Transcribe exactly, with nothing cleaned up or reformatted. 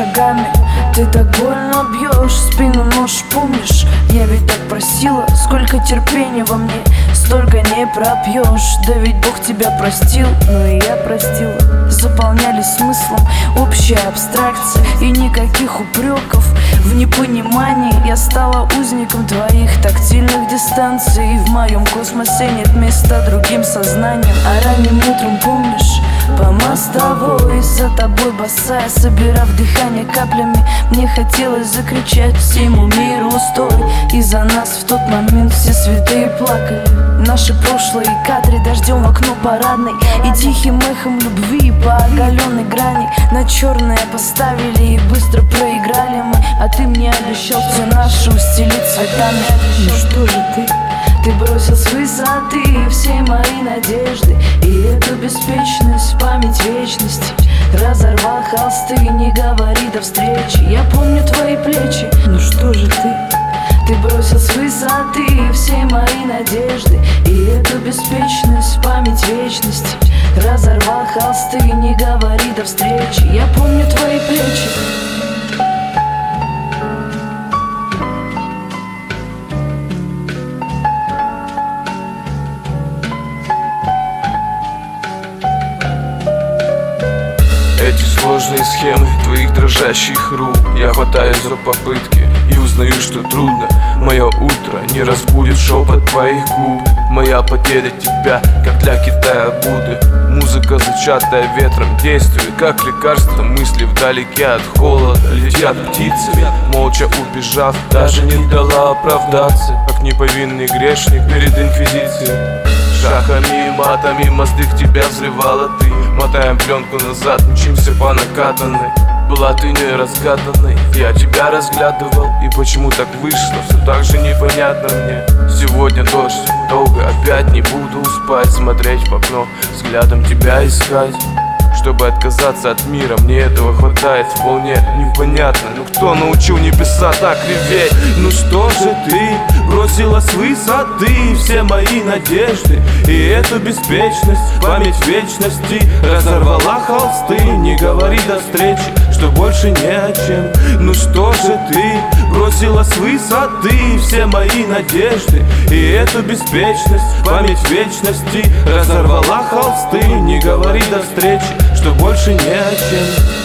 шагами. Ты так больно бьешь спину, нож, помнишь? Я ведь так просила, сколько терпения во мне, столько не пропьешь. Да ведь Бог тебя простил, ну и я простила. Заполняли смыслом общая абстракция, и никаких упреков в непонимании. Я стала узником твоих тактильных дистанций, и в моем космосе нет места другим сознаниям. А ранним утром, помнишь, по мостовой за тобой босая, собирав дыхание каплями, мне хотелось закричать всему миру стой. И за нас в тот момент все святые плакали. Наши прошлые кадры дождем в окно парадной, и тихим эхом любви по оголенной грани на черное поставили и быстро проиграли мы. А ты мне обещал все наше устелить цветами. Ну что же ты? Ты бросил с высоты все мои надежды, и эту беспечность, память вечности. Разорвал холсты, не говори до встречи. Я помню твои плечи. Ну что же ты? Ты бросил с высоты все мои надежды, и эту беспечность, память вечности. Разорвал холсты, не говори до встречи. Я помню твои плечи. Эти сложные схемы твоих дрожащих рук, я хватаюсь за попытки и узнаю, что трудно. Мое утро не разбудит шепот твоих губ. Моя потеря тебя, как для Китая Будды. Музыка, зачатая ветром, действует как лекарство. Мысли вдалеке от холода летят птицы, молча убежав, даже не дала оправдаться, как неповинный грешник перед инквизицией. Шахами и матами мосты в тебя взрывала ты. Мотаем пленку назад, мчимся по накатанной. Была ты неразгаданной, я тебя разглядывал. И почему так вышло, все так же непонятно мне. Сегодня дождь, долго опять не буду спать, смотреть в окно, взглядом тебя искать. Чтобы отказаться от мира, мне этого хватает вполне непонятно. Ну кто научил небеса так реветь? Ну что же ты бросила с высоты все мои надежды, и эту беспечность, память вечности. Разорвала холсты, не говори до встречи, что больше не о чем. Ну что же ты бросила с высоты все мои надежды, и эту беспечность, память вечности. Разорвала холсты, не говори до встречи, что больше не о чем.